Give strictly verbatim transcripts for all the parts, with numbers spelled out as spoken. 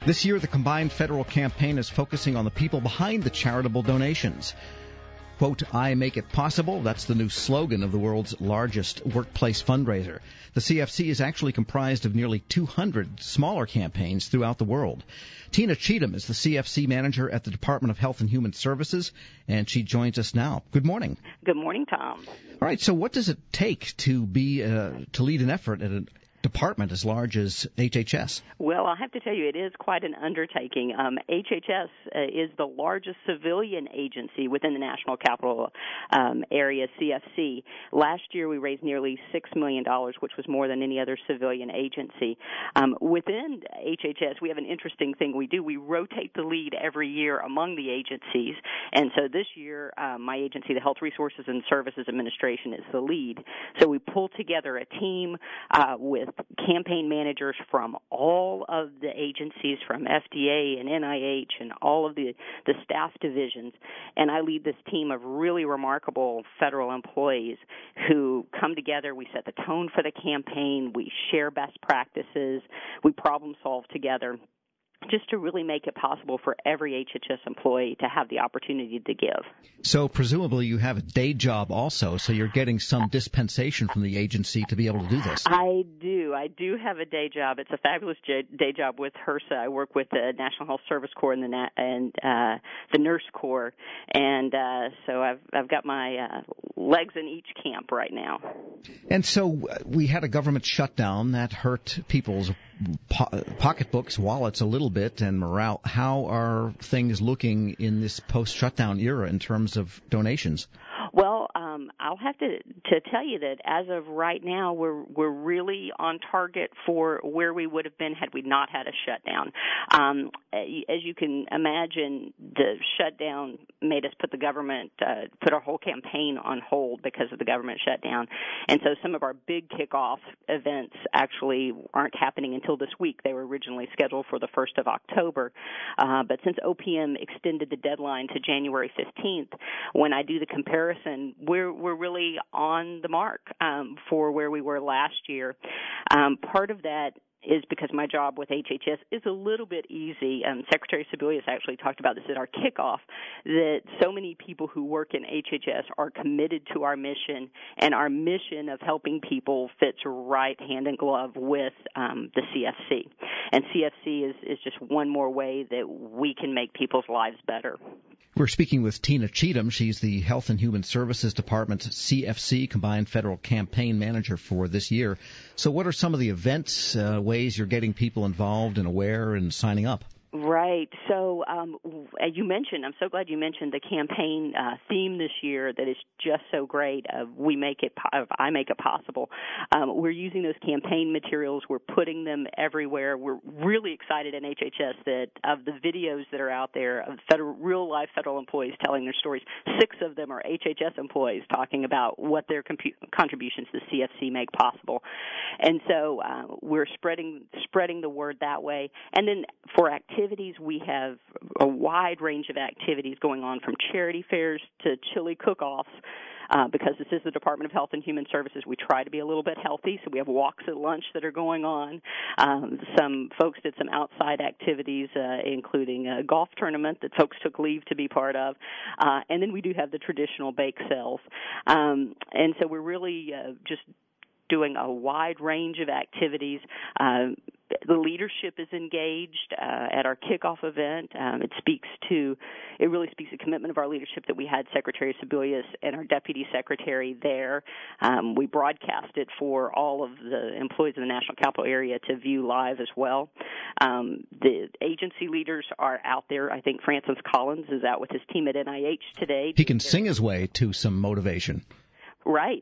This year, the combined federal campaign is focusing on the people behind the charitable donations. Quote, I make it possible. That's the new slogan of the world's largest workplace fundraiser. The C F C is actually comprised of nearly two hundred smaller campaigns throughout the world. Tina Cheatham is the C F C manager at the Department of Health and Human Services, and she joins us now. Good morning. Good morning, Tom. All right, so what does it take to be uh, to lead an effort at a department as large as H H S? Well, I have to tell you, it is quite an undertaking. Um, H H S uh, is the largest civilian agency within the National Capital um, Area, C F C. Last year, we raised nearly six million dollars, which was more than any other civilian agency. Um, within H H S, we have an interesting thing we do. We rotate the lead every year among the agencies, and so this year, um, my agency, the Health Resources and Services Administration, is the lead. So we pull together a team uh, with campaign managers from all of the agencies, from F D A and N I H and all of the, the staff divisions, and I lead this team of really remarkable federal employees who come together. We set the tone for the campaign. We share best practices. We problem solve together, just to really make it possible for every H H S employee to have the opportunity to give. So presumably you have a day job also, so you're getting some dispensation from the agency to be able to do this. I do. I do have a day job. It's a fabulous j- day job with HRSA. I work with the National Health Service Corps and the Na- and uh, the Nurse Corps, and uh, so I've I've got my uh, legs in each camp right now. And so we had a government shutdown that hurt people's po- pocketbooks, wallets a little bit, and morale. How are things looking in this post-shutdown era in terms of donations? Well, um, I'll have to, to tell you that as of right now, we're we're really on target for where we would have been had we not had a shutdown. Um, as you can imagine, the shutdown made us put the government, uh, put our whole campaign on hold because of the government shutdown. And so some of our big kickoff events actually aren't happening until this week. They were originally scheduled for the first of October. Uh, but since O P M extended the deadline to January fifteenth, when I do the comparison, we're we're really on the mark um, for where we were last year. Um, part of that is because my job with H H S is a little bit easy. Um, Secretary Sebelius actually talked about this at our kickoff, that so many people who work in H H S are committed to our mission, and our mission of helping people fits right hand in glove with um, the C F C. And C F C is, is just one more way that we can make people's lives better. We're speaking with Tina Cheatham. She's the Health and Human Services Department's C F C, Combined Federal Campaign Manager for this year. So what are some of the events, uh, ways you're getting people involved and aware and signing up? Right. So um, as you mentioned, I'm so glad you mentioned the campaign uh, theme this year that is just so great. Uh, we make it, po- I make it possible. Um, we're using those campaign materials. We're putting them everywhere. We're really excited in H H S that of the videos that are out there of federal, real life federal employees telling their stories, six of them are H H S employees talking about what their compu- contributions to C F C make possible. And so uh, we're spreading spreading the word that way. And then for activities, Activities, we have a wide range of activities going on, from charity fairs to chili cook-offs. Uh, because this is the Department of Health and Human Services, we try to be a little bit healthy, so we have walks at lunch that are going on. Um, some folks did some outside activities, uh, including a golf tournament that folks took leave to be part of. Uh, and then we do have the traditional bake sales. Um, and so we're really uh, just doing a wide range of activities. Uh, the leadership is engaged uh, at our kickoff event. Um, it speaks to, it really speaks to the commitment of our leadership that we had Secretary Sebelius and our Deputy Secretary there. Um, we broadcast it for all of the employees of the National Capital Area to view live as well. Um, the agency leaders are out there. I think Francis Collins is out with his team at N I H today. He can sing his way to some motivation. Right.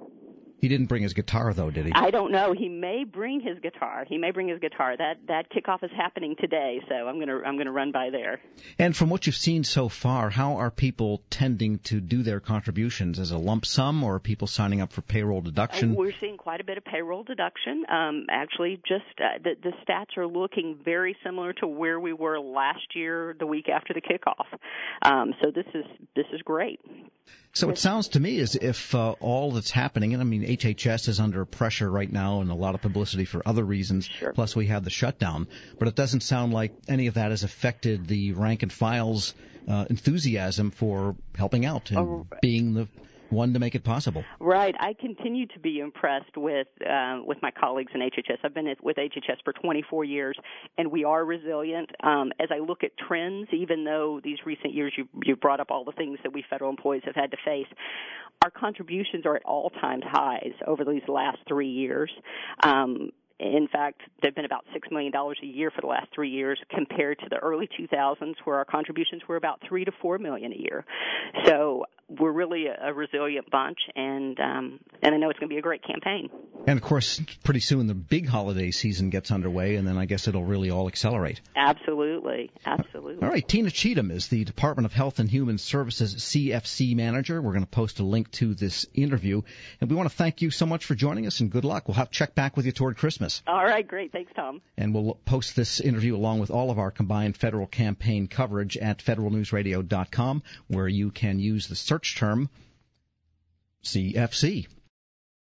He didn't bring his guitar, though, did he? I don't know. He may bring his guitar. He may bring his guitar. That that kickoff is happening today, so I'm gonna I'm gonna run by there. And from what you've seen so far, how are people tending to do their contributions? As a lump sum, or are people signing up for payroll deduction? Uh, we're seeing quite a bit of payroll deduction. Um, actually, just uh, the, the stats are looking very similar to where we were last year, the week after the kickoff. Um, so this is this is great. So it sounds to me as if uh, all that's happening, and I mean, H H S is under pressure right now and a lot of publicity for other reasons. Sure. Plus, we have the shutdown. But it doesn't sound like any of that has affected the rank and file's uh, enthusiasm for helping out and oh, being the one to make it possible. Right. I continue to be impressed with uh, with my colleagues in H H S. I've been with H H S for twenty-four years, and we are resilient. Um, as I look at trends, even though these recent years you you brought up all the things that we federal employees have had to face, our contributions are at all-time highs over these last three years. Um, In fact, they've been about six million dollars a year for the last three years compared to the early two thousands where our contributions were about three to four million dollars a year. So we're really a, a resilient bunch, and um, and I know it's going to be a great campaign. And, of course, pretty soon the big holiday season gets underway, and then I guess it'll really all accelerate. Absolutely. Absolutely. All right. Tina Cheatham is the Department of Health and Human Services C F C manager. We're going to post a link to this interview. And we want to thank you so much for joining us, and good luck. We'll have to check back with you toward Christmas. All right. Great. Thanks, Tom. And we'll post this interview along with all of our combined federal campaign coverage at federal news radio dot com, where you can use the search term C F C.